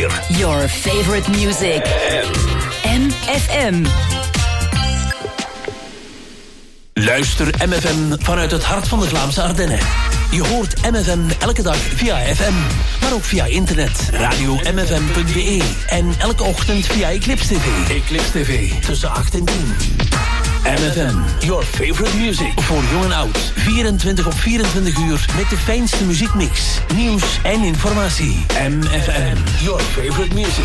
weer. Your favorite music. MFM. Luister MFM vanuit het hart van de Vlaamse Ardennen. Je hoort MFM elke dag via FM, maar ook via internet, radio-mfm.be en elke ochtend via Eclipse TV. Eclipse TV, tussen 8 en 10. MFM, your favorite music. Voor jong en oud, 24 op 24 uur met de fijnste muziekmix, nieuws en informatie. MFM, your favorite music.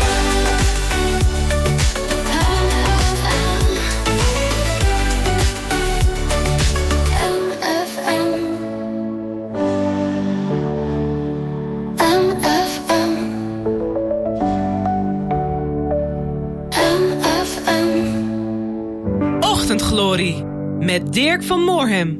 Ochtendglorie met Dirk van Moorhem.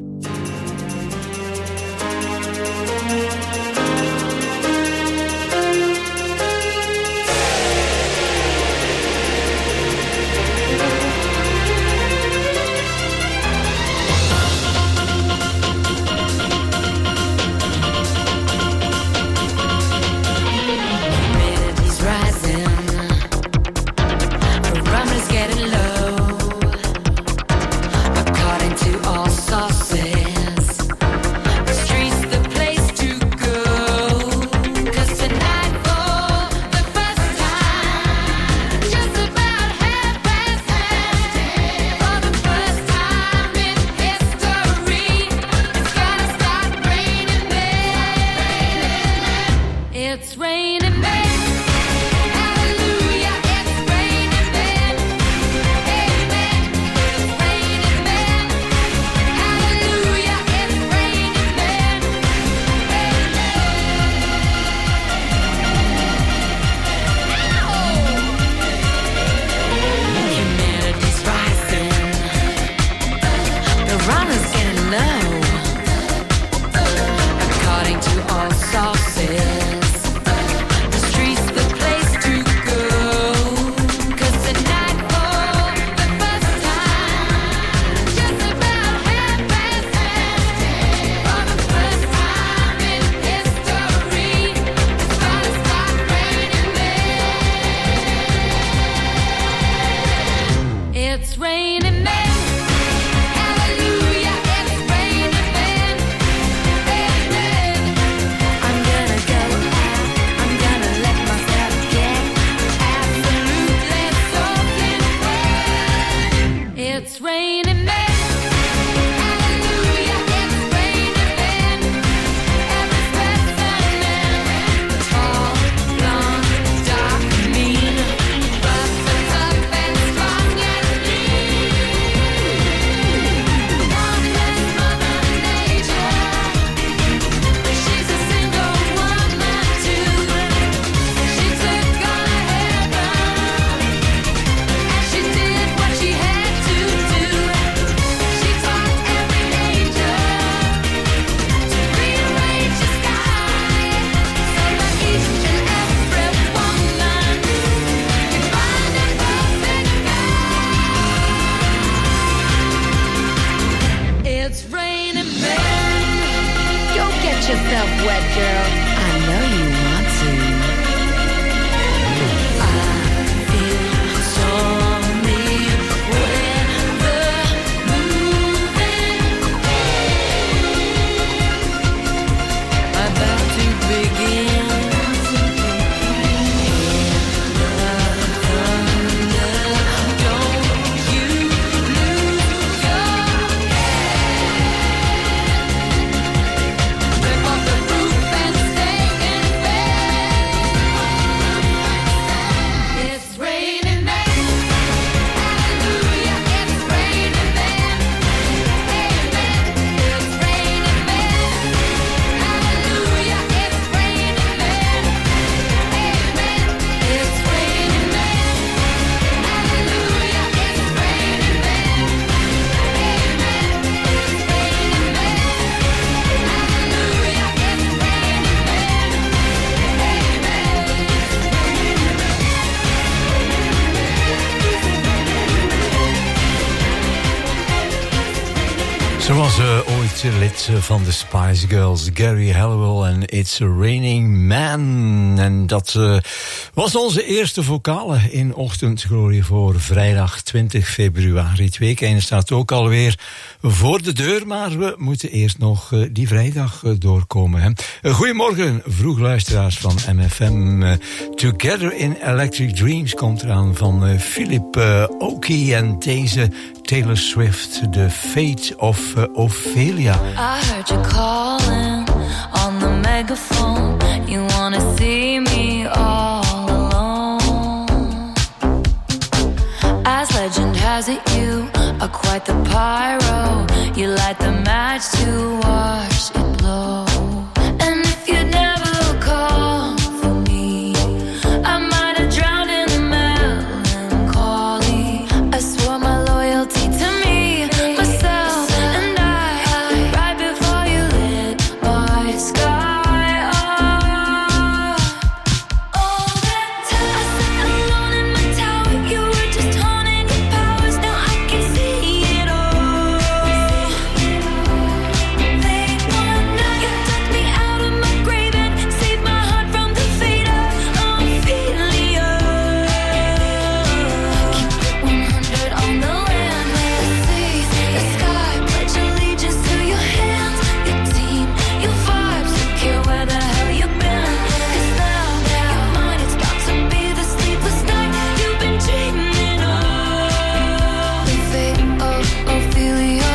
Rip off the roof and stay in lid van de Spice Girls, Gary Halliwell en It's a Raining Man. En dat was onze eerste vocale in Ochtendglorie voor vrijdag 20 februari. Het weekende staat ook alweer voor de deur, maar we moeten eerst nog die vrijdag doorkomen. Hè. Goedemorgen, vroegluisteraars van MFM. Together in Electric Dreams komt eraan van Philip Oakey en deze Taylor Swift, The Fate of Ophelia. I heard you calling on the megaphone. You wanna see me all alone. As legend has it, you are quite the pyro. You light the match to watch it blow. And if you'd never call for me, I might have drowned in the melancholy. I swore my loyalty to me, myself, and I, right before you lit my sky up. All that time I sat alone in my tower, you were just honing your powers. Now I can see it all. Late one night, you took me out of my grave and saved my heart from the fate of Ophelia. Keep it 100 on the land, the sea, the sky. Pledge allegiance to your hands, your team, your vibes. Don't care where the hell you've been. 'Cause now you're mine. It's about to be the sleepless night you've been dreaming of. The fate of Ophelia,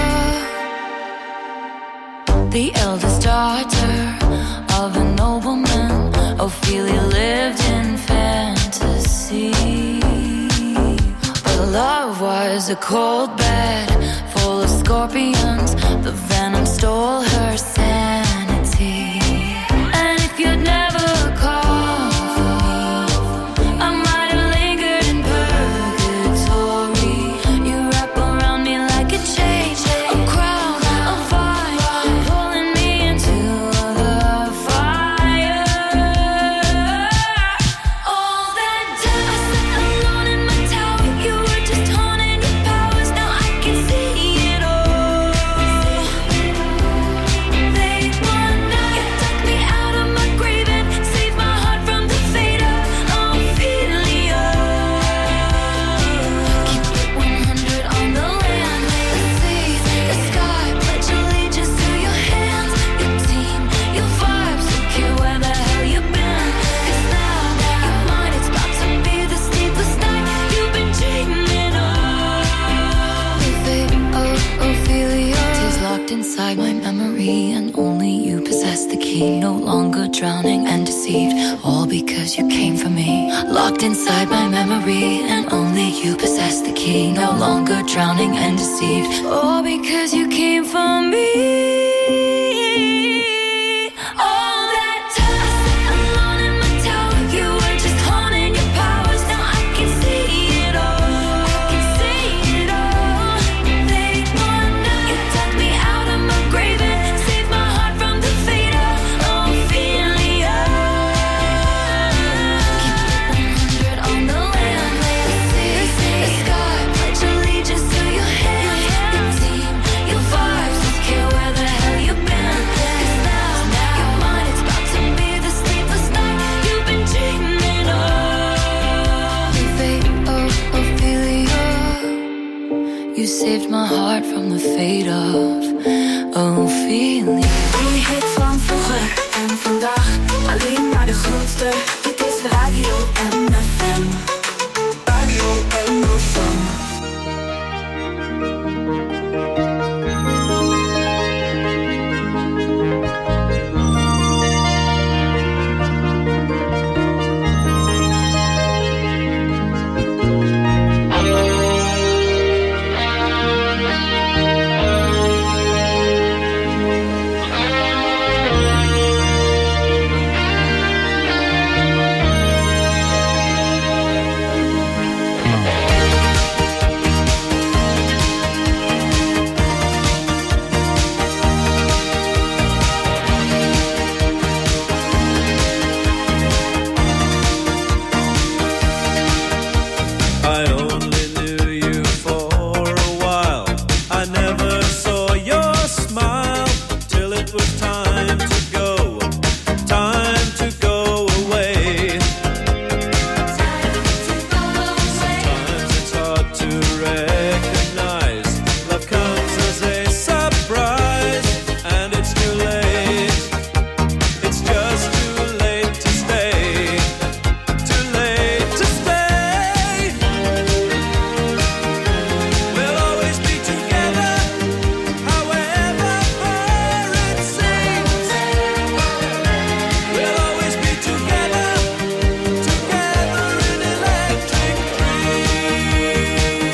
the eldest daughter of a nobleman. Ophelia lived in fantasy, but love was a cold bed full of scorpions. The venom stole her sanity. And if you'd never called for me, I might have lingered in purgatory. You wrap around me like a chain, a crown, a vine, pulling me into the fire. All that time I sat alone in my tower, you were just honing your powers. Now I can see it all. Late one night, you took me out of my grave and saved my heart from the fate of Ophelia. Keep it 100 on the land, the sea, the sky. Pledge allegiance to your hands, your team, your vibes. Don't care where the hell you've been. 'Cause now you're mine. It's about to be the sleepless night you've been dreaming of. The fate of Ophelia is locked inside my memory, and only you possess the key. No longer drowning and deceived, all because you came for me. Locked inside my memory, and only you possess the key. No longer drowning and deceived, all because you came for me. All that time I sat alone in my tower, you were just honing your powers. Now I can see it all. I can see it all. Late one night, you took me out of my grave and saved my heart from the fate of Ophelia. Keep it 100 on the land, the sea, the sky. Pledge allegiance to your hands, your team, your vibes. Don't care where the hell you've been. 'Cause now you're mine. It's about to be the sleepless night you've been dreaming of. The fate of Ophelia. You saved my heart from the fate of Ophelia. Een hit van vroeger en vandaag, alleen maar de grootste. Dit is Radio MFM. Radio MFM. it was time to go, time to go away. Sometimes it's hard to recognize love comes as a surprise, and it's too late. It's just too late to stay, too late to stay. We'll always be together, however far it seems. We'll always be together, together in electric dreams.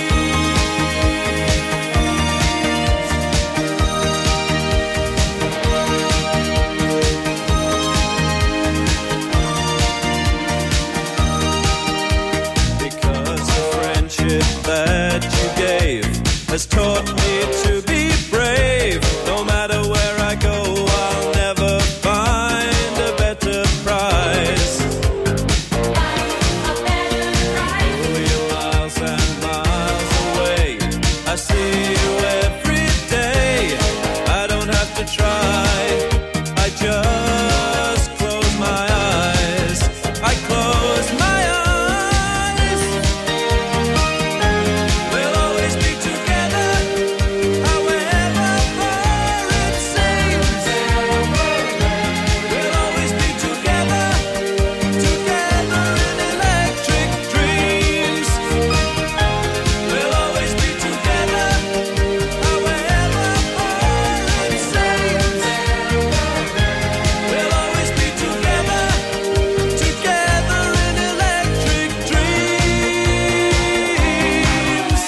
Because the friendship that you gave has taught me to be brave. No matter where I go, I'll never find a better prize. Oh, you're miles and miles away. I see you every day. I don't have to try. I just close my eyes. I close my eyes. We'll always be together, however far it seems. We'll always be together, together in electric dreams. We'll always be together, however far it seems. We'll always be together, together in electric dreams.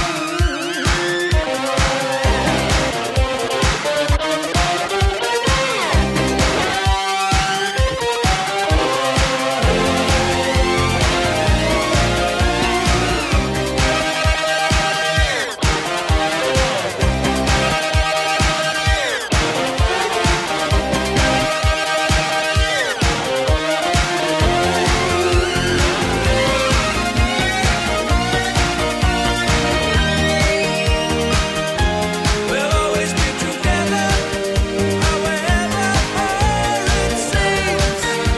We'll always be together, however far it seems.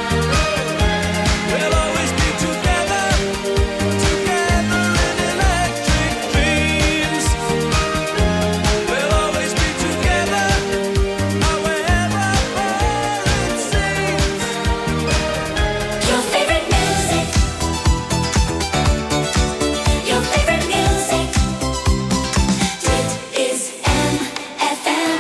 We'll always be together, together in electric dreams. We'll always be together, however far it seems. Your favorite music. Your favorite music. Dit is MFM.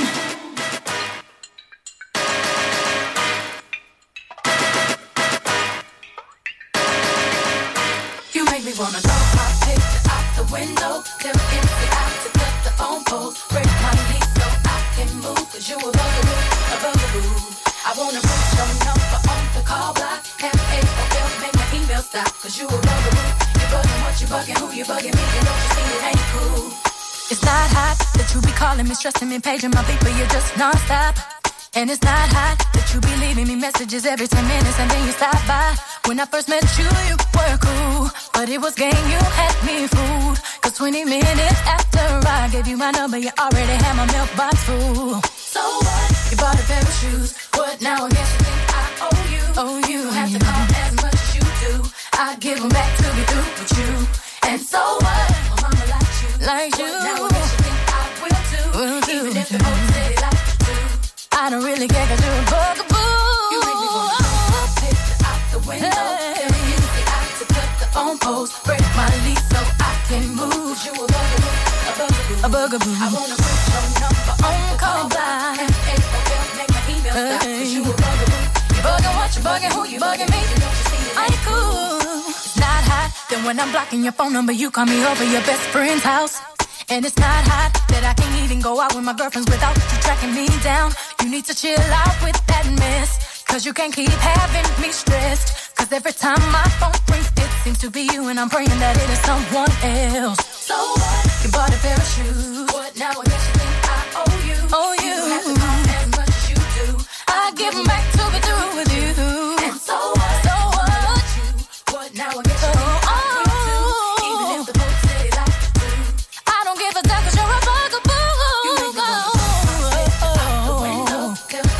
You make me wanna throw my picture out the window. Tell empty out to cut the phone post. Break my knees so I can move. Cause you a bugaboo, a bugaboo. I wanna put your number on the call block. F-A-O-L, make my email stop. Cause you a bugaboo. You bugging what you bugging, who you bugging me. You don't you see it ain't cool. It's not hot that you be calling me, stressing me, paging my beat, but you're just non-stop. And it's not hot that you be leaving me messages every 10 minutes and then you stop by. When I first met you, you were cool, but it was game, you had me fooled. Cause 20 minutes after I gave you my number, you already had my mailbox full. So what? You bought a pair of shoes. What now? I guess you think I owe you. Oh, you don't have to call as much as you do. I give them back to be through with you. And so what? My mama likes you. Like you. Now I guess you think I will too. Even if the folks say they like you too. I don't really care cause you're a bugaboo. You make me wanna throw my picture out the window. Tell me you see I to cut the phone post. Break my lease so I can move. You a bugaboo, a bugaboo, a bugaboo. I wanna put your number on the call block. F-A-O-L, make my email stop. Cause you a bugaboo. You bugging what you bugging, who you bugging me. You don't you see it ain't cool. It's not hot. Then when I'm blocking your phone number, you call me over your best friend's house. And it's not hot that I can't even go out with my girlfriends without you tracking me down. You need to chill out with that mess. Cause you can't keep having me stressed. Cause every time my phone rings, it seems to be you. And I'm praying that it is someone else. So what? You bought a pair of shoes. What now? I guess you think I owe you. Oh, you. You have to call as much as you do. I give them back to be through with you. And so what? So what? What now? I guess you think I will too. Even if the folks say they like you too. I don't give a damn cause you're a bugaboo. You make me wanna go out the window. Tell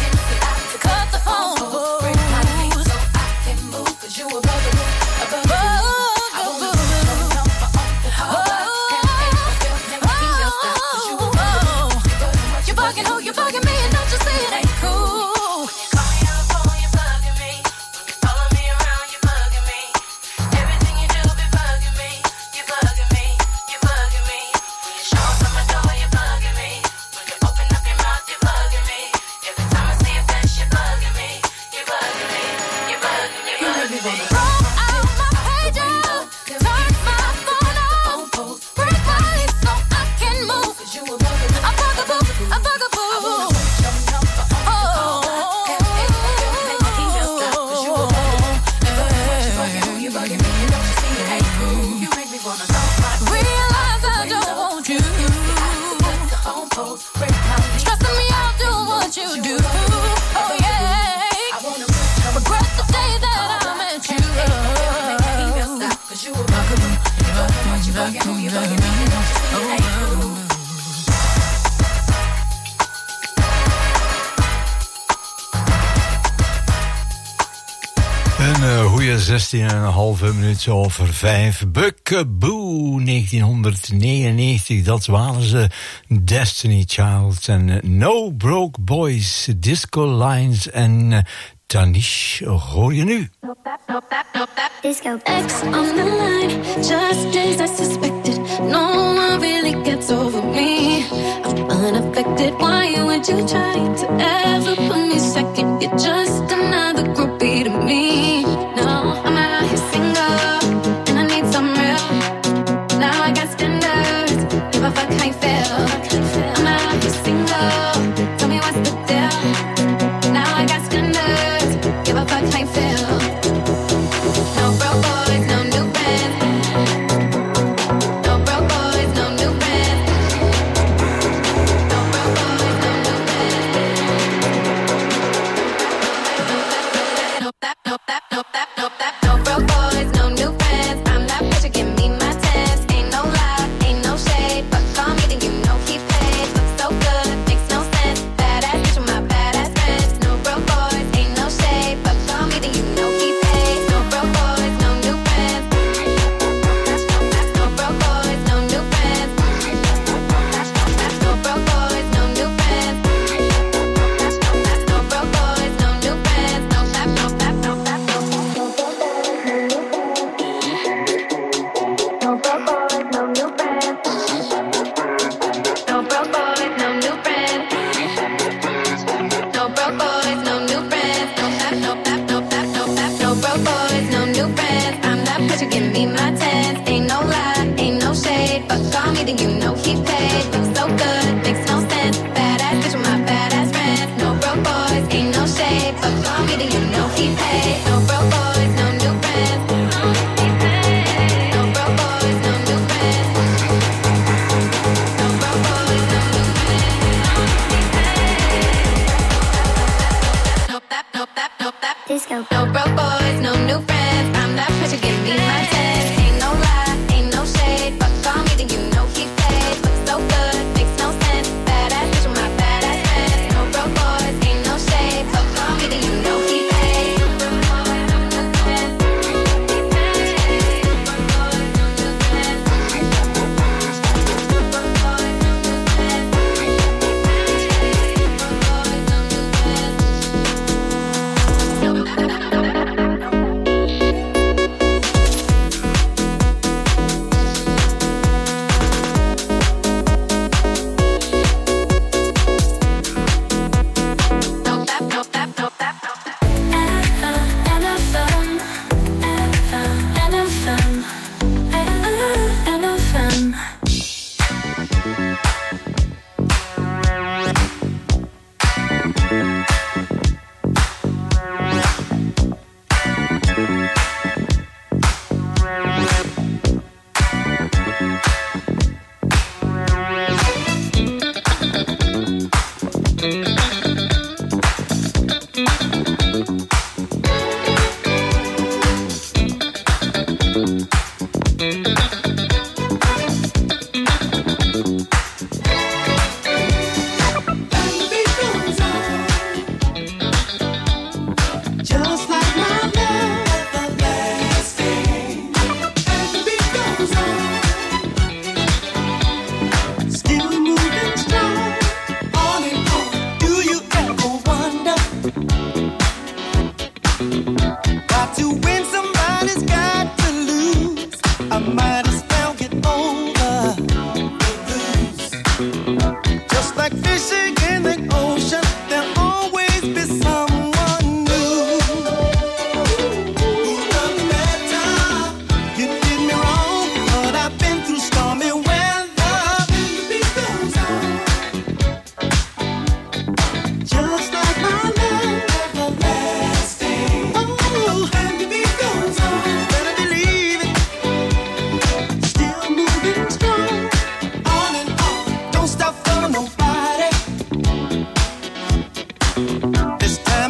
Een goede 16,5 minuten over 5. Buckaboo 1999, dat waren ze. Destiny Child en No Broke Boys, Disco Lines en Tanish hoor je nu. Disco X on the line, just as I suspected. No one really gets over me. I'm unaffected. Why would you try to ever put me second? You're just another groupie to me. No, I'm out here single, and I need some real. Now I got standards, give a fuck how you feel. I'm out here single, tell me what's the deal. Now I got standards, give a fuck how you feel. No broke boys, no new friends. No broke boys, no new friends. No broke boys, no new friends. No broke boys, no new friends. I'm that bitch, give me my tens. Ain't no lie, ain't no shade, but call me then you know he paid. Looks so good, makes no sense. Badass bitch with my badass friends. No broke boys, ain't no shade, but call me then you know he paid. No broke boys, no new friends. No broke boys, no new friends. No broke boys, no new friends. No broke boys, no new friends. No clap, no clap, no clap, no clap. No broke boys, no new friends. No broke boys, no new friends. No broke boys, no new friends. No clap, no clap, no clap, no clap. No broke boys, no new friends. I'm that bitch, you give me my tens. Ain't no lie, ain't no shade, but call me then you know he paid. Looks so good, makes no sense. Badass bitch with my badass friends. No broke boys, ain't no shade, but call me then you know he paid. No broke boys, no new friends. No broke boys, no new friends. No broke boys, no new friends. No clap, no clap, no clap. Disco. No broke boys, no new friends. I'm that bitch, you give me my tens. Ain't no lie, ain't no shade, but call me then you know he paid. Looks so good, makes no sense. Badass bitch with my badass friends. No broke boys, ain't no shade, but call me then you know he paid. No broke boys, no new friends. No broke boys, no new friends. No broke boys, no new friends. No broke boys, no new friends.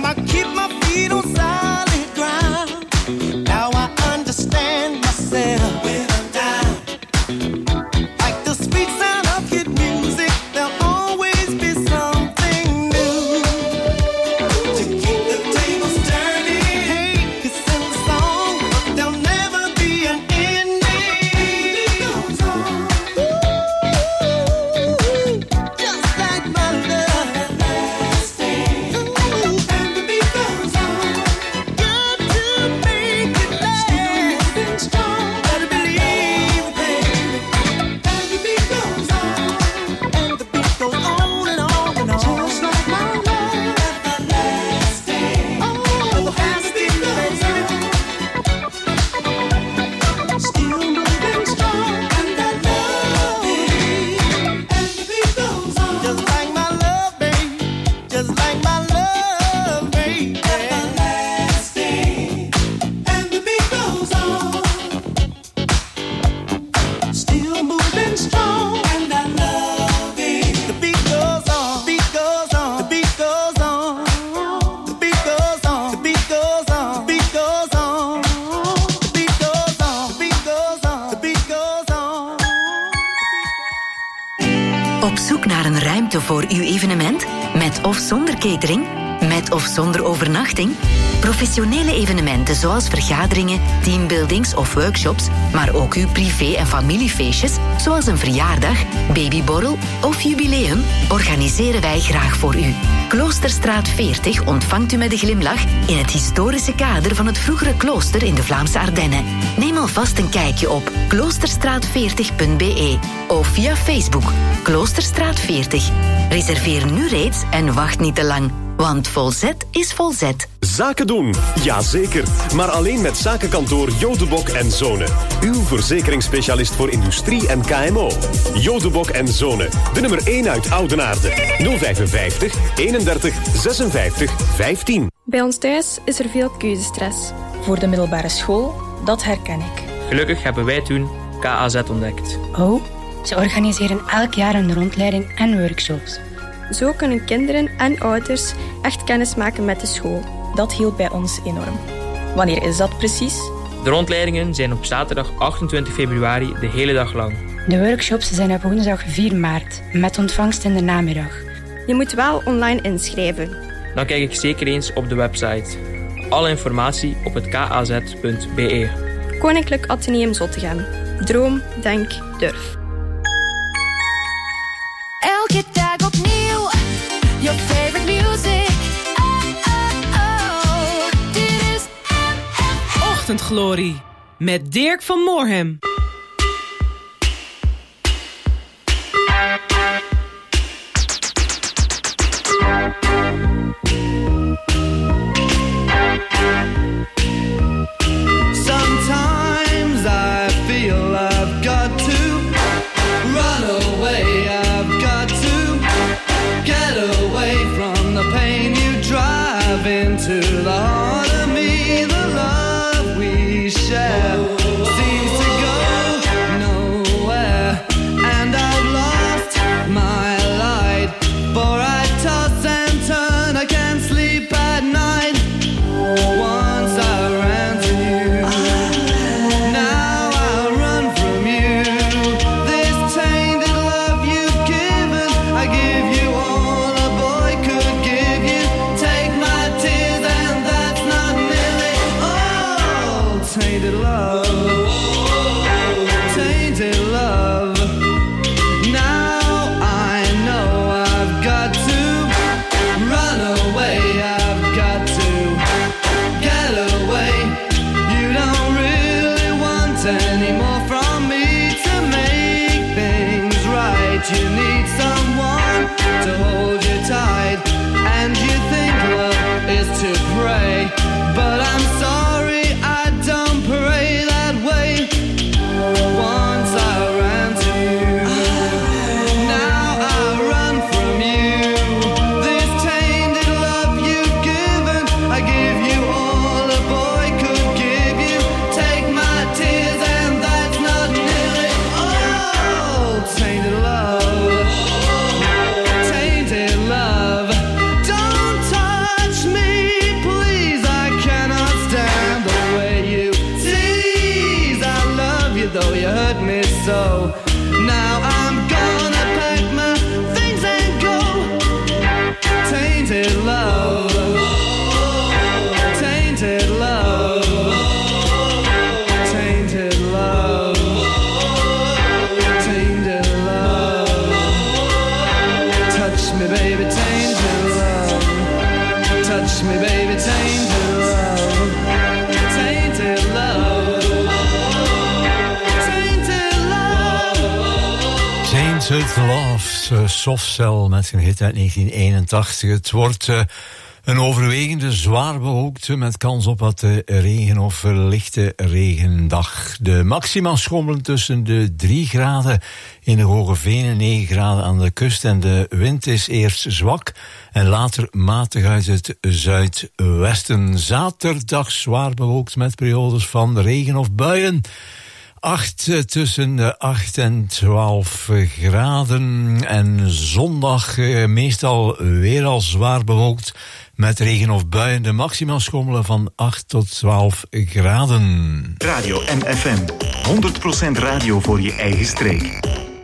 I keep my feet on solid ground. Now I understand myself when I'm down. Like the sweet sound of good music, there'll always be something new to keep the tables turning. Hey, it's in the song, but there'll never be an ending. It goes on. Ooh, just like my love. Ooh, and the beat goes on. Got to make it last. Still moving strong. Gotta believe, baby. And the beat goes on. And the beat goes on and on and on. Just like my love. Everlasting. Oh, and the beat goes on. Still moving strong. And I love it. And the beat goes on. Just like my love, baby. Just like my love, baby. Everlasting. And the beat goes on. Still moving strong. And I love it. The beat goes on. The beat goes on. The beat goes on. The beat goes on. The beat goes on. The beat goes on. The beat goes on. The beat goes on. The beat goes on. Op zoek naar een ruimte voor uw evenement? Met of zonder catering? Met of zonder overnachting? Professionele evenementen zoals vergaderingen, teambuildings of workshops, maar ook uw privé- en familiefeestjes, zoals een verjaardag, babyborrel of jubileum, organiseren wij graag voor u. Kloosterstraat 40 ontvangt u met een glimlach in het historische kader van het vroegere klooster in de Vlaamse Ardennen. Neem alvast een kijkje op kloosterstraat40.be of via Facebook Kloosterstraat 40. Reserveer nu reeds en wacht niet te lang, want Volzet is Volzet. Zaken doen, jazeker. Maar alleen met zakenkantoor Jodebok en Zonen. Uw verzekeringsspecialist voor industrie en KMO. Jodebok en Zonen, de nummer 1 uit Oudenaarde. 055 31 56 15. Bij ons thuis is er veel keuzestress. Voor de middelbare school, dat herken ik. Gelukkig hebben wij toen KAZ ontdekt. Oh, ze organiseren elk jaar een rondleiding en workshops. Zo kunnen kinderen en ouders echt kennis maken met de school. Dat hielp bij ons enorm. Wanneer is dat precies? De rondleidingen zijn op zaterdag 28 februari de hele dag lang. De workshops zijn op woensdag 4 maart, met ontvangst in de namiddag. Je moet wel online inschrijven. Dan kijk ik zeker eens op de website. Alle informatie op het kaz.be. Koninklijk Atheneum Zottegem. Droom, denk, durf. Elke dag opnieuw, your favorite music. Dit is MFM. Ochtendglorie met Dirk van Moorhem. Sometimes I feel I've got to run away. I've got to get away from the pain you drive into the heart of me. The love we share seems to go nowhere, and I've lost my light. For I toss and turn, I can't sleep at night. Once I ran to you, now I run from you. This tainted love you've given, I give you all a boy could give you. Take my tears and that's not nearly all. Tainted love, tainted love. Now I know I've got to run away. I've got to get away. You don't really want any more from me to make things right. You need someone to hold you tight, and you think love is to pray. But I'm sorry, I don't pray that touch me, baby, tainted love, tainted love, tainted love. Tainted Love, Soft Cell met een hit uit 1981. Het wordt een overwegende zwaar bewolkte met kans op wat regen of lichte regendag. De maxima schommelen tussen de 3 graden in de Hoge Venen, 9 graden aan de kust en de wind is eerst zwak en later matig uit het zuidwesten. Zaterdag zwaar bewolkt met periodes van regen of buien. Tussen de 8 en 12 graden en zondag meestal weer al zwaar bewolkt met regen of buien. De maxima schommelen van 8 tot 12 graden. Radio MFM, 100% radio voor je eigen streek.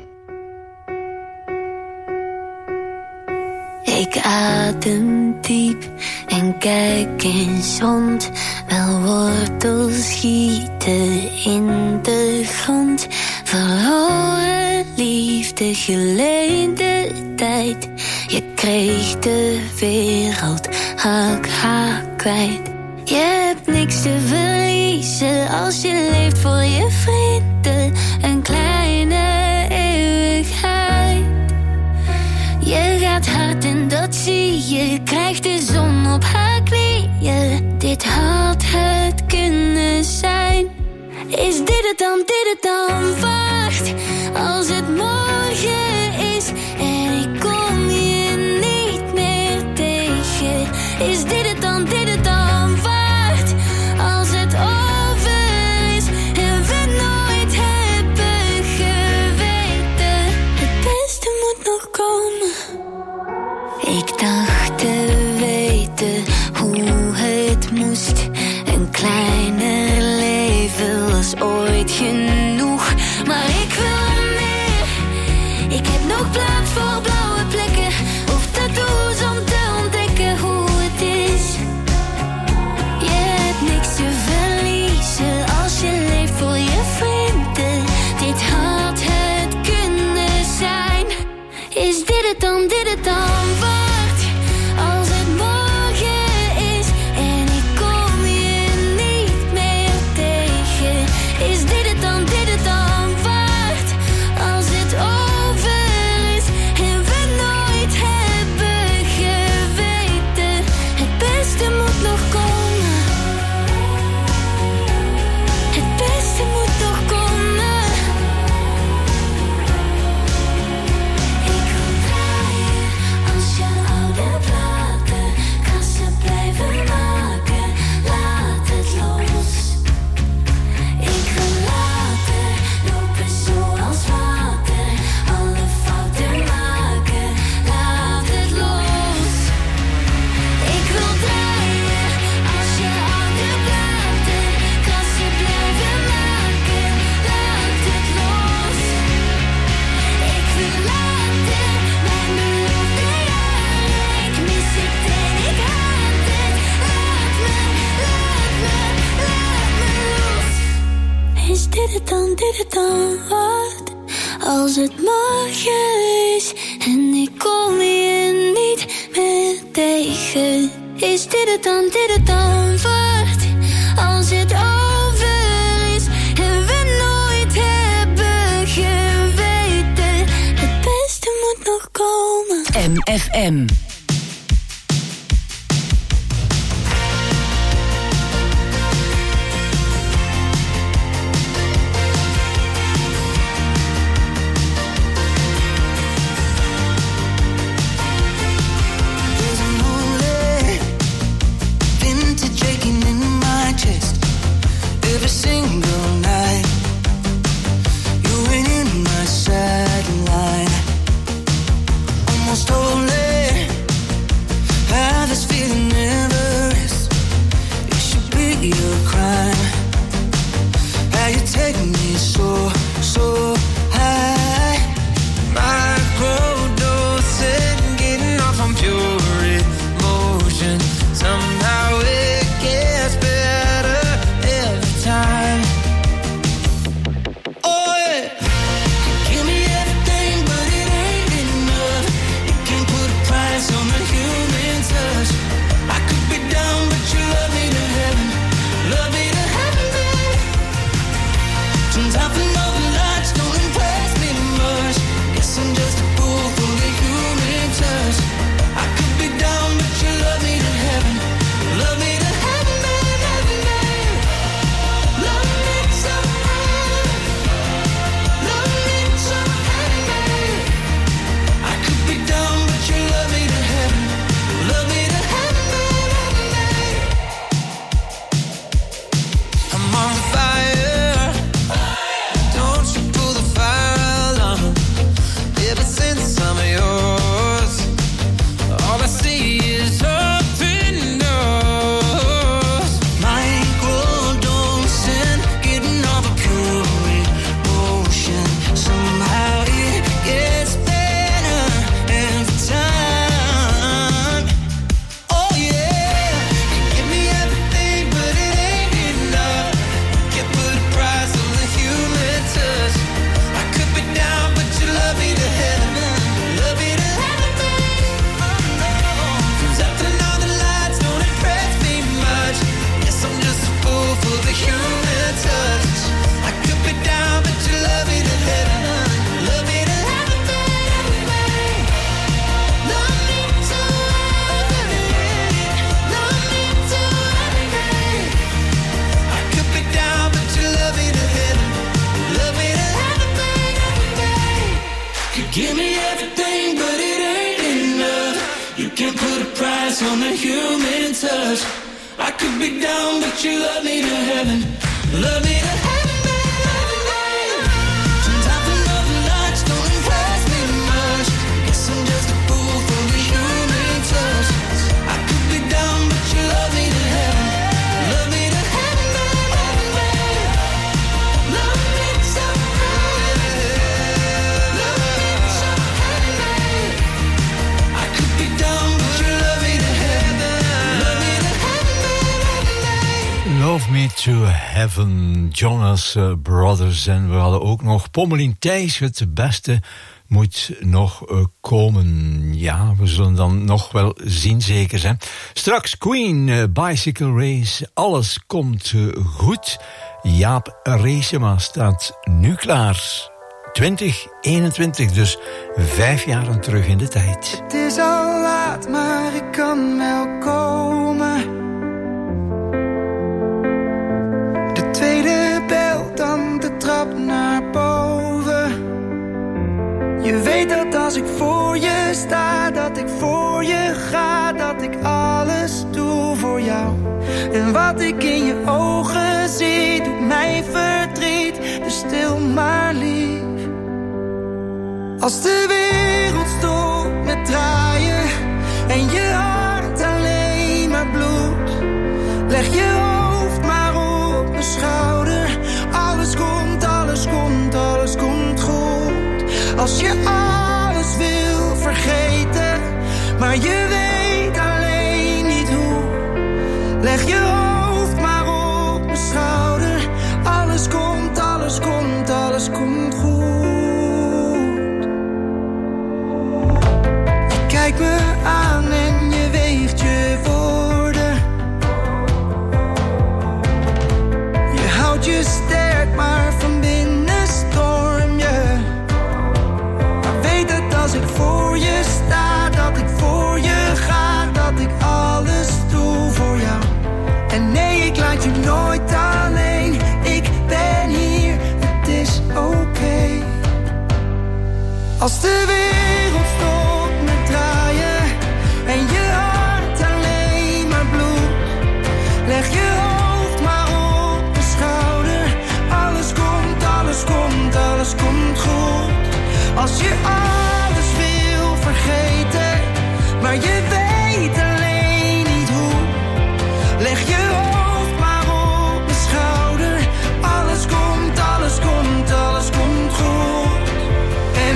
Ik adem diep en kijk eens rond. Wel wortels schieten in de grond. Verloren liefde, geleende tijd. Je kreeg de wereld hak kwijt. Je hebt niks te verliezen als je leeft voor je vrienden. Een kleine eeuwigheid. Je gaat hard en dat zie je. Krijgt de zon op haar knieën. Dit had het kunnen zijn. Is dit het dan waard? Als het morgen is en ik kom je niet meer tegen. Is dit het dan waard? Als het over is en we nooit hebben geweten. Het beste moet nog komen. Ik dacht te weten hoe het moest. Een kleiner leven was ooit genoeg. Maar ik wil meer. Ik heb nog plaats voor blauwe plekken of tattoos om te ontdekken hoe het is. Je hebt niks te verliezen als je leeft voor je vrienden. Dit had het kunnen zijn. Is dit het dan waard? Als het morgen is en ik kom je niet meer tegen. Is dit het dan waard? Als het over is en we nooit hebben geweten. Het beste moet nog komen. Het beste moet nog komen. Ik wil draaien als je oude platen. Kassen blijven maken, laat het los. Ik wil later lopen zoals water. Alle fouten maken, laat het los. Ik wil draaien als je oude platen. Kassen blijven maken, laat het los. Ik wil later mijn beloofde jaren. Ik mis het en ik haat het. Laat me los. Is dit het dan waard? Als het morgen is en ik kom je niet meer tegen. Is dit het dan waard? Als het over is en we nooit hebben geweten. Het beste moet nog komen. MFM. There's a lonely vintage aching in my chest every single night. You're in my sideline, almost holy. human touch. I could be down, but you love me to heaven. Love me to heaven, baby. Time for nothing nights don't impress me much. Guess I'm just a fool for the human touch. I could be down, but you love me to heaven. Love me to heaven, baby. Love me so heaven. Love me so heaven. I could be down, but you love me to heaven. Love me to heaven. Love Me to Heaven, Jonas Brothers. En we hadden ook nog Pommelien Thijs. Het beste moet nog komen. Ja, we zullen dan nog wel zien, zeker. Hè? Straks Queen, Bicycle Race. Alles komt goed. Jaap Reesema staat nu klaar. 2021, dus 5 jaar terug in de tijd. Het is al laat, maar ik kan wel komen. De tweede bel, dan de trap naar boven. Je weet dat als ik voor je sta, dat ik voor je ga, dat ik alles doe voor jou. En wat ik in je ogen zie, doet mij verdriet, dus stil maar lief. Als de wereld stopt met draaien en je hart alleen maar bloedt, leg je hoofd maar op mijn schouder. Alles komt, alles komt, alles komt goed. Als je alles wil vergeten, maar je weet alleen niet hoe, leg je hoofd maar op mijn schouder. Alles komt, alles komt, alles komt goed. Kijk me aan en je weegt je woorden. Je houdt je sterk, maar van binnen storm je. Maar weet dat als ik voor je sta, dat ik voor je ga, dat ik alles doe voor jou. En nee, ik laat je nooit alleen. Ik ben hier, het is oké. Als de wereld stopt met draaien en je hart alleen maar bloedt, leg je hoofd maar op mijn schouder. Alles komt, alles komt, alles komt goed. Als je alles wil vergeten, maar je weet alleen niet hoe, leg je hoofd maar op mijn schouder. Alles komt, alles komt, alles komt goed. En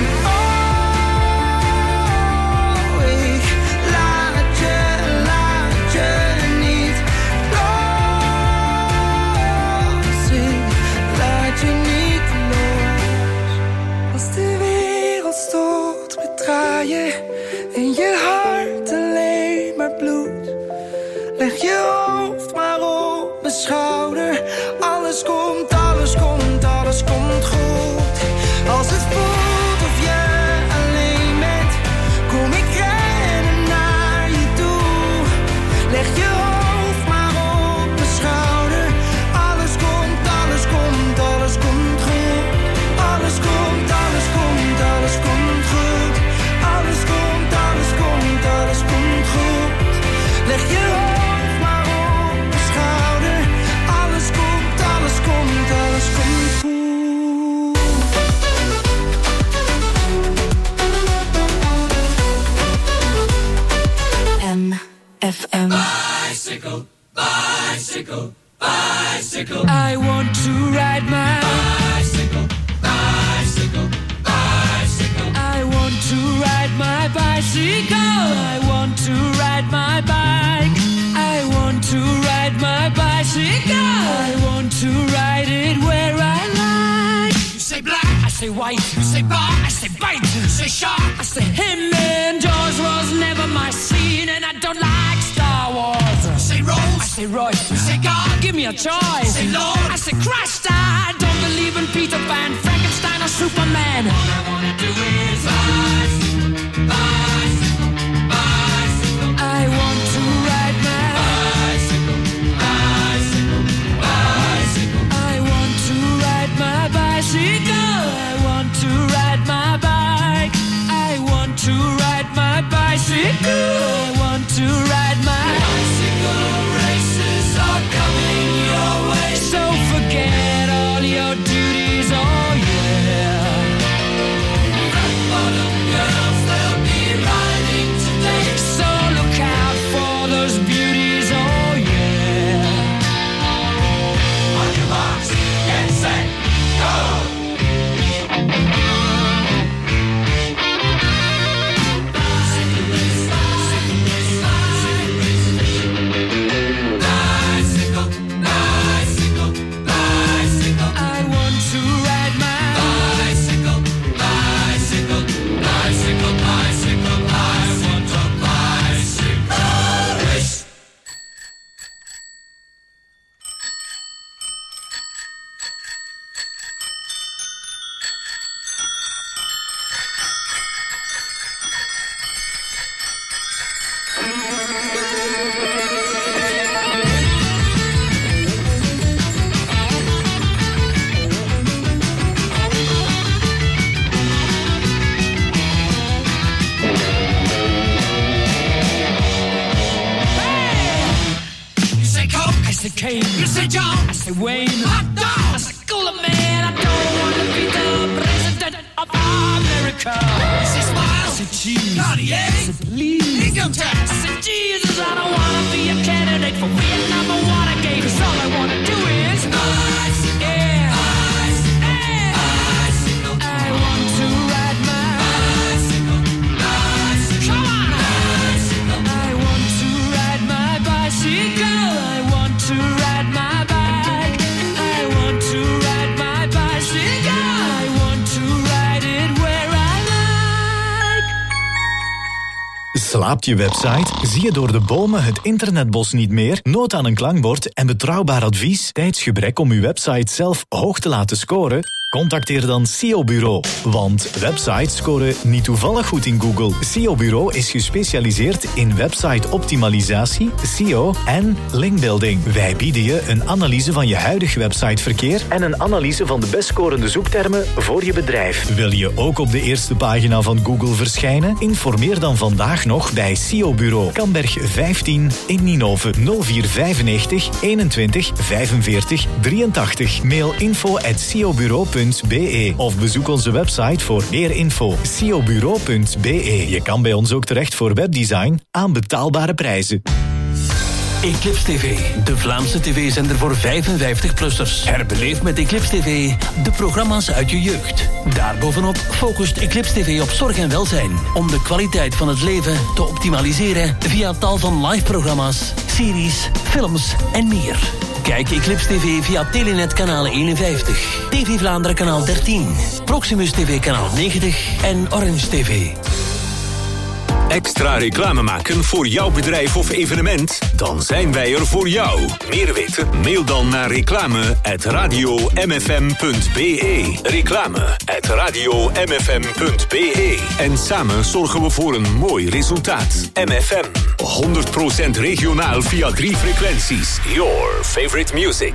en je hart alleen maar bloed, leg je hoofd maar op mijn schouder. Alles komt, alles komt, alles komt goed. Als het voelt of je alleen bent, kom ik rennen naar je toe. Leg je hoofd maar op mijn schouder. Alles komt, alles komt, alles komt goed. Alles komt, alles komt, alles komt goed. Alles komt, alles komt, alles komt goed. Leg je hoofd maar op mijn schouder. Alles komt, alles komt, alles komt goed. MFM. Bicycle, bicycle, bicycle. I want to ride my bicycle, bicycle, bicycle. I want to ride my bicycle. I want to ride my bike. I want to ride my bicycle. I want to ride it where I like. You say black, I say white. You say bar, I say bite. You say shark, I say him. And Jaws was never my scene, and I don't like Star Wars. You say Rose, I say Royce. You say God, give me a choice. You say Lord, I say Christ. I don't believe in Peter Pan, Frankenstein or Superman. All I wanna do is bicycle, bicycle, bicycle. I want to ride my bicycle, bicycle, bicycle. I want to ride my bicycle. I want to ride my bike. I want to ride my bicycle. I want to ride my said, Kane. You said, John. I said, Wayne. Hot dog. I said, Cooler man. I don't want to be the president of America. I said, Smile. I said, Cheese. Cartier. I said, Please. Income tax. I said, Jesus, I don't want to be a candidate for Vietnam or Watergate. Cause all I want to do is bicycle. Yeah. Bicycle. Yeah. Bicycle. I want to ride my bicycle. Bicycle. Come on. Bicycle. I want to ride my bicycle. I want to ride my bike. I want to ride my bicycle. I want to ride it where I like. Slaapt je website? Zie je door de bomen het internetbos niet meer? Nood aan een klankbord en betrouwbaar advies? Tijdsgebrek om uw website zelf hoog te laten scoren? Contacteer dan SEO Bureau. Want websites scoren niet toevallig goed in Google. SEO Bureau is gespecialiseerd in website optimalisatie, SEO en linkbuilding. Wij bieden je een analyse van je huidig websiteverkeer en een analyse van de best scorende zoektermen voor je bedrijf. Wil je ook op de eerste pagina van Google verschijnen? Informeer dan vandaag nog bij SEO Bureau. Kamberg 15 in Ninove 0495 21 45 83. Mail info@seobureau.be of bezoek onze website voor meer info. seobureau.be. Je kan bij ons ook terecht voor webdesign aan betaalbare prijzen. Eclipse TV, de Vlaamse tv-zender voor 55-plussers. Herbeleef met Eclipse TV de programma's uit je jeugd. Daarbovenop focust Eclipse TV op zorg en welzijn. Om de kwaliteit van het leven te optimaliseren via tal van live-programma's, series, films en meer. Kijk Eclipse TV via Telenet kanaal 51, TV Vlaanderen kanaal 13, Proximus TV kanaal 90 en Orange TV. Extra reclame maken voor jouw bedrijf of evenement? Dan zijn wij er voor jou. Meer weten? Mail dan naar reclame@radiomfm.be. Reclame@radiomfm.be. En samen zorgen we voor een mooi resultaat. MFM. 100% regionaal via 3 frequenties. Your favorite music.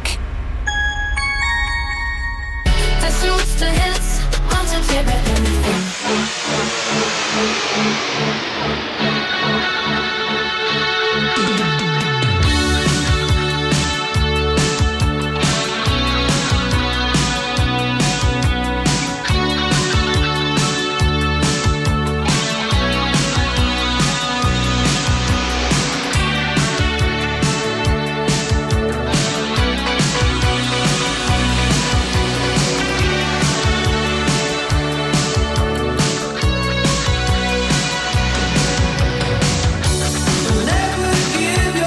What's the hits? Want to hear everything. Never give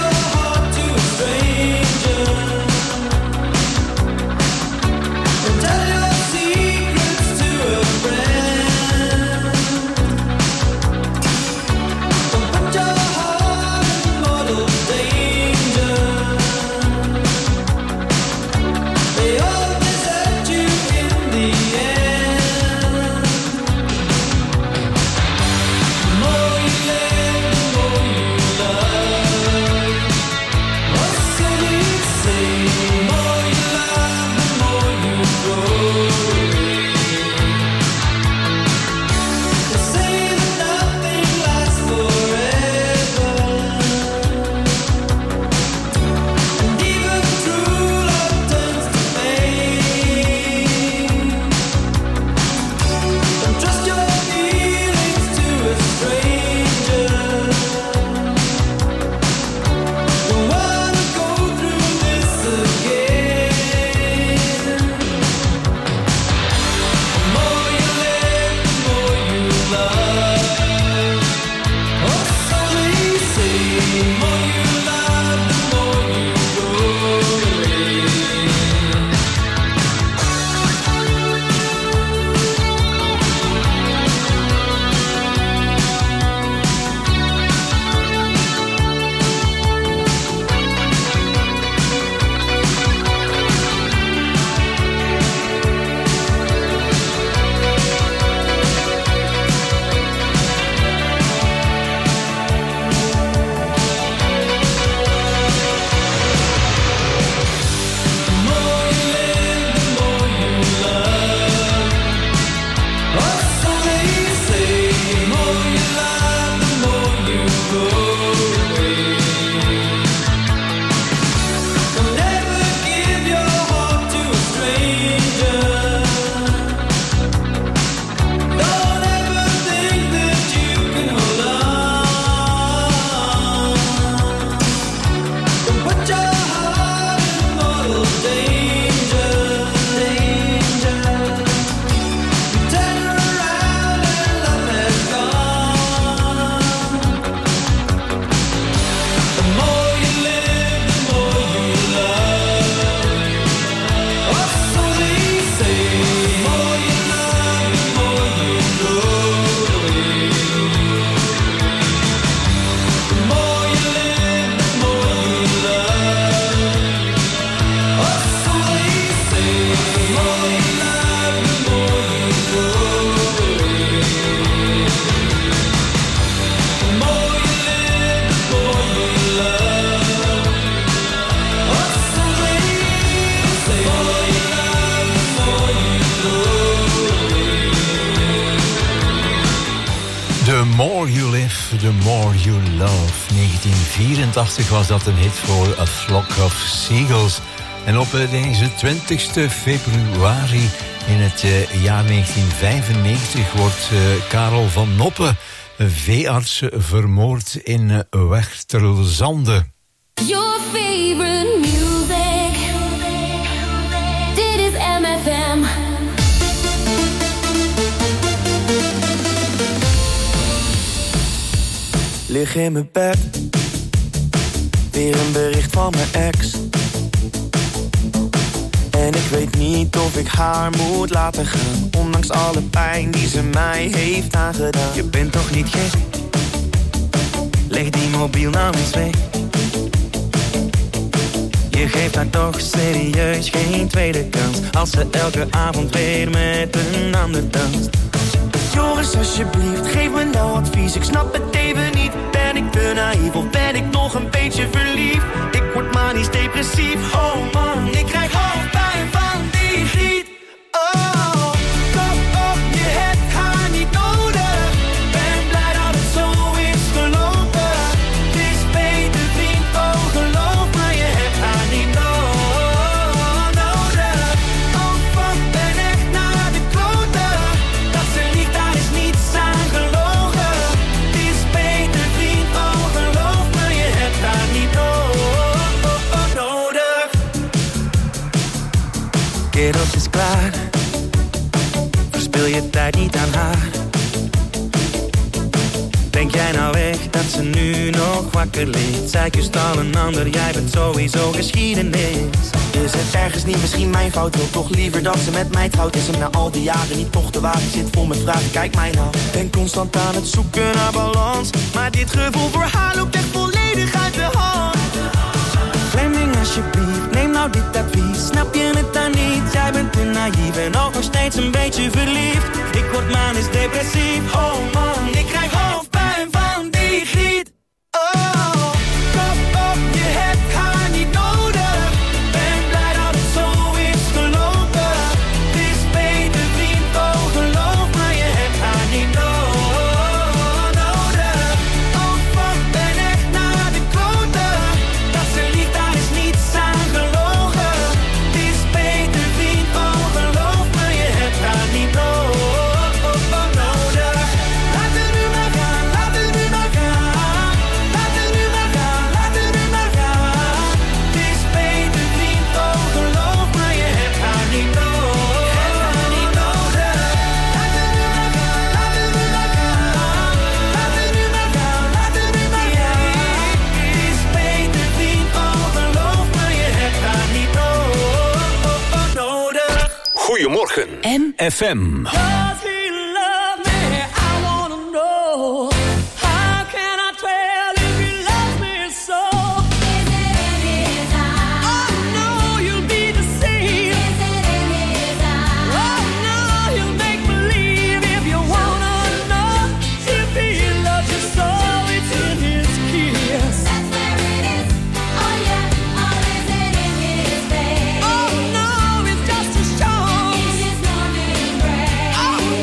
Give the More You Love. 1984 was dat een hit voor A Flock of Seagulls. En op deze 20 februari in het jaar 1995 wordt Karel van Noppen, veearts, vermoord in Wechterlzande. Your favorite music. Dit is MFM. Lig in mijn bed, weer een bericht van mijn ex. En ik weet niet of ik haar moet laten gaan, ondanks alle pijn die ze mij heeft aangedaan. Je bent toch niet gek? Leg die mobiel nou eens weg. Je geeft haar toch serieus geen tweede kans, als ze elke avond weer met een ander danst. Joris, alsjeblieft, geef me nou advies. Ik snap het even niet. Ben ik te naïef of ben ik nog een beetje verliefd? Ik word manisch depressief. Oh man, ik krijg hoofdpijn van die griet. Oh, kom op, je hebt haar niet nodig. Ben blij dat het zo is gelopen. Het is beter, vriend, oh geloof me, je hebt haar niet nodig. Oh fuck, ben echt naar de kloten. Dat ze liegt, daar is niets aan gelogen. Het is beter, vriend, oh geloof me, je hebt haar niet nodig. Kerels is klaar, verspil je tijd niet aan haar. Denk jij nou echt dat ze nu nog wakker ligt? Zij kust al een ander, jij bent sowieso geschiedenis. Is het ergens niet misschien mijn fout? Wil toch liever dat ze met mij trouwt? Is hem na al die jaren niet toch de waarheid? Zit vol met vragen, kijk mij nou. Ben constant aan het zoeken naar balans, maar dit gevoel voor haar loopt echt volledig uit de hand. Fleming alsjeblieft, neem nou dit advies. Snap je het dan niet? Jij bent te naïef en ook nog steeds een beetje verliefd. Ik word manisch depressief. Oh man, ik krijg hoofdpijn van die griet. Oh, kom op, je hebt haar niet nodig. Ben blij dat het zo is gelopen. Het is beter, vriend, oh geloof me, je hebt haar niet nodig. Oh fuck, ben echt naar de kloten. Dat ze liegt, daar is niets aan gelogen. Het is beter, vriend, oh geloof me, je hebt haar niet nodig. Laat het nu maar gaan, laat het nu maar gaan. Laat het nu maar gaan, laat het nu maar gaan. Het is beter, vriend, oh geloof me, je hebt haar niet nodig. Laat het nu maar gaan, laat het nu maar gaan. Laat het nu maar gaan, laat het nu maar gaan. Het is beter, vriend, oh geloof me, je hebt haar niet nodig. Goedemorgen, FM. Does he love me? I wanna know. How can I tell if he loves me so? Is it in his eyes? Oh no, you'll be deceived. Is it in his eyes? Oh no, you'll make believe if you wanna know. If he loves you so, it's in his kiss. That's where it is. Oh yeah, or is it in his face? Oh no, it's just a show. In his morning grace. Oh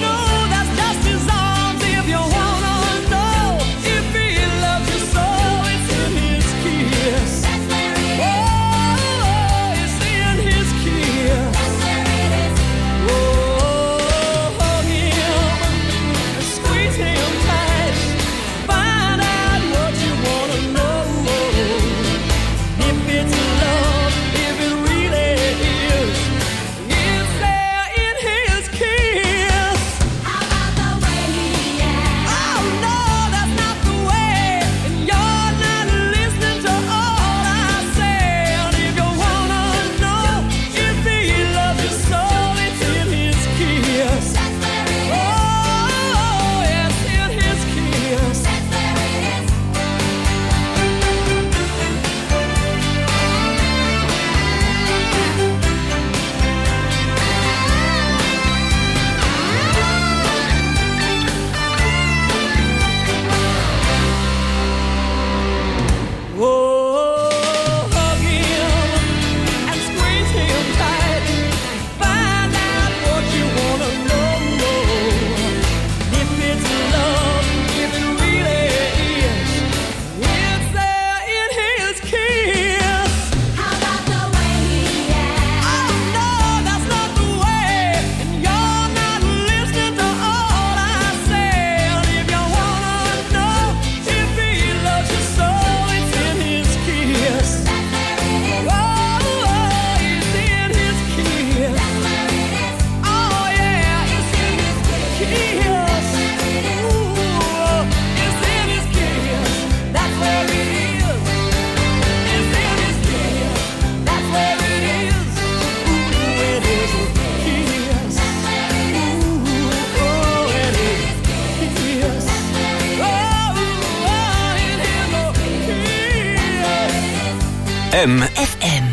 MFM.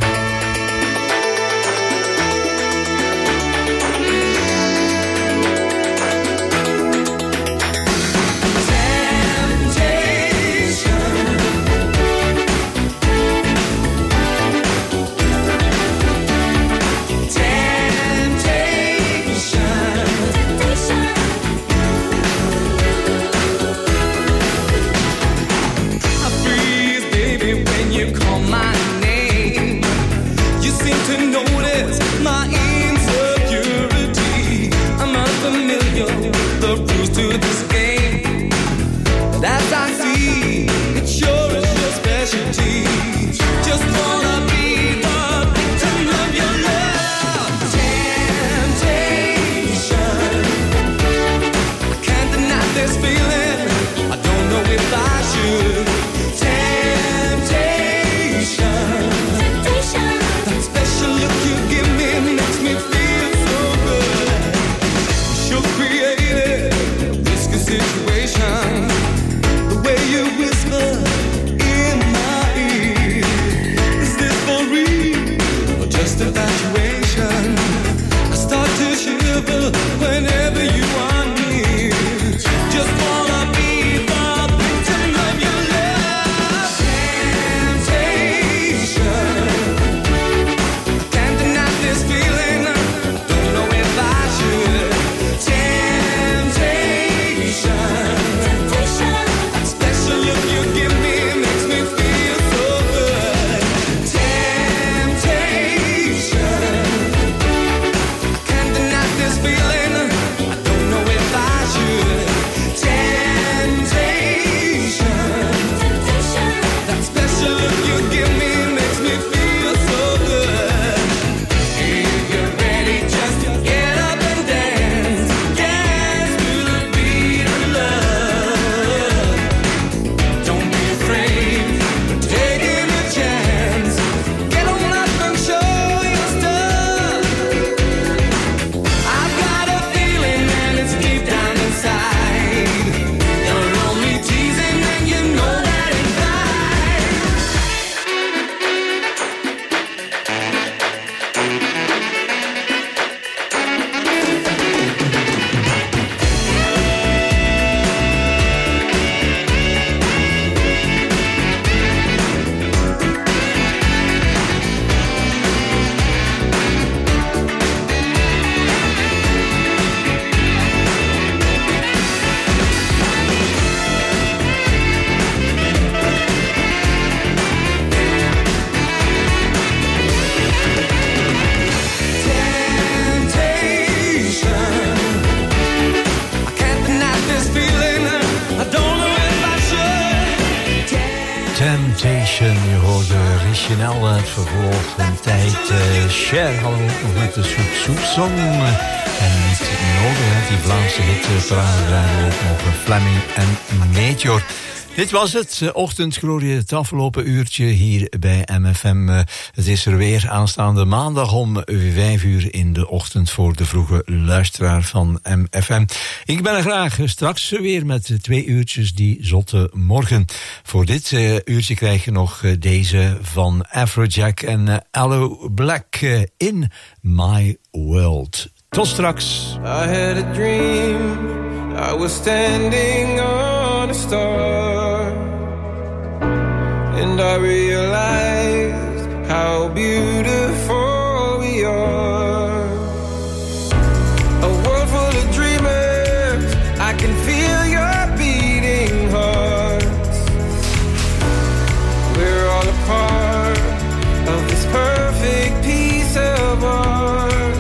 Je hoorde Richinel, het vervolg een tijd. Cher hadden we ook nog met de Soep Song. En niet nodig, die Vlaamse hit draaien ook nog Fleming en Major. Dit was het, ochtendglorie, het afgelopen uurtje hier bij MFM. Het is er weer aanstaande maandag om 5 uur in de ochtend voor de vroege luisteraar van MFM. Ik ben er graag straks weer met 2 uurtjes die zotte morgen. Voor dit uurtje krijg je nog deze van Afrojack en Aloe Black, In My World. Tot straks. I had a dream, I was standing on a star, and I realized how beautiful we are. A world full of dreamers, I can feel your beating hearts. We're all a part of this perfect piece of art.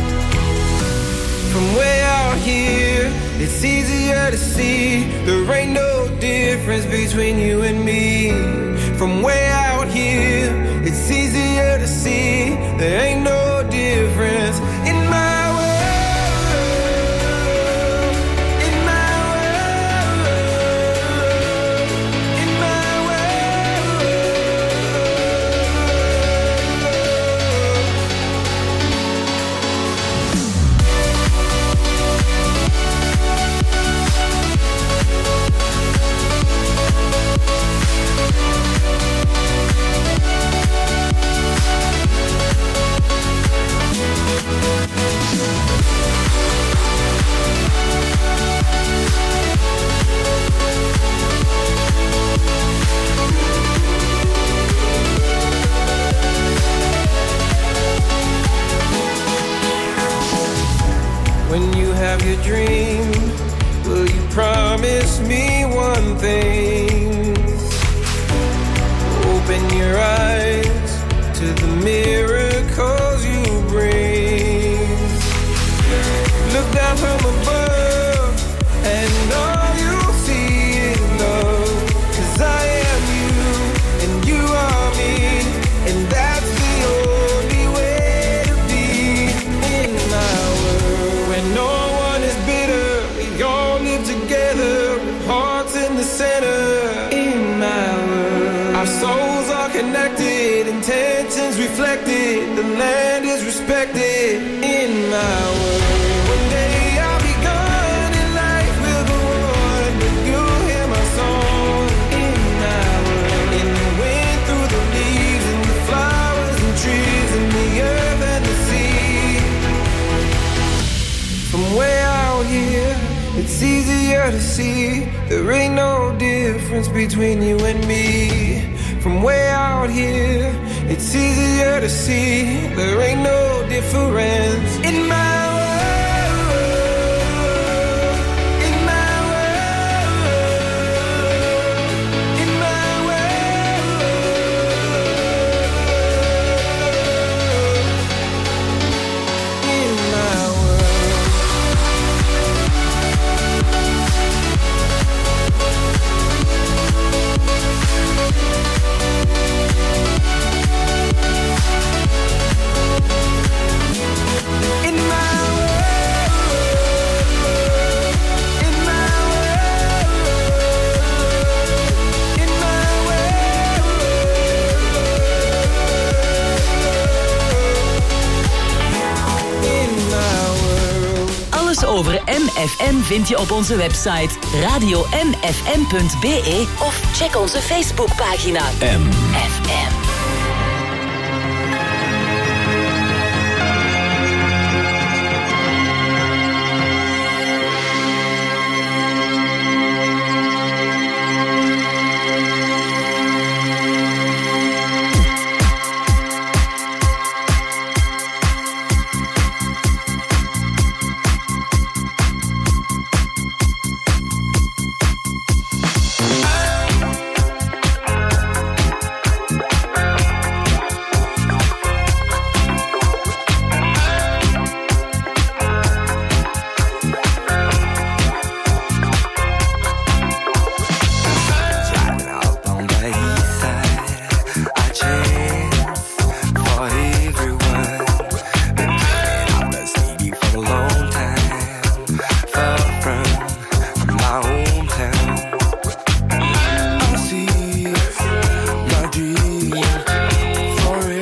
From way out here, it's easier to see there ain't no difference between you and me. From way out here, it's easier to see there ain't no difference in my world, in my world, in my world. have your dream. Will you promise me one thing? Open your eyes to the miracles you bring. Look down from above and all you'll see is love. 'Cause I am you and you are me, and that's the only way to be in my world. When no one is bitter, we all live together with hearts in the center. In my world, our souls are connected, intentions reflected, the land is respected. In my world, one day I'll be gone and life will go on, but you'll hear my song. In my world, in the wind, through the leaves, and the flowers and trees, and the earth and the sea. From way out here, it's easier to see there ain't no difference between you and me. From way out here, it's easier to see there ain't no difference in my world, in my world, in my world, in my world. In my Alles over MFM vind je op onze website radiomfm.be of check onze Facebookpagina MFM.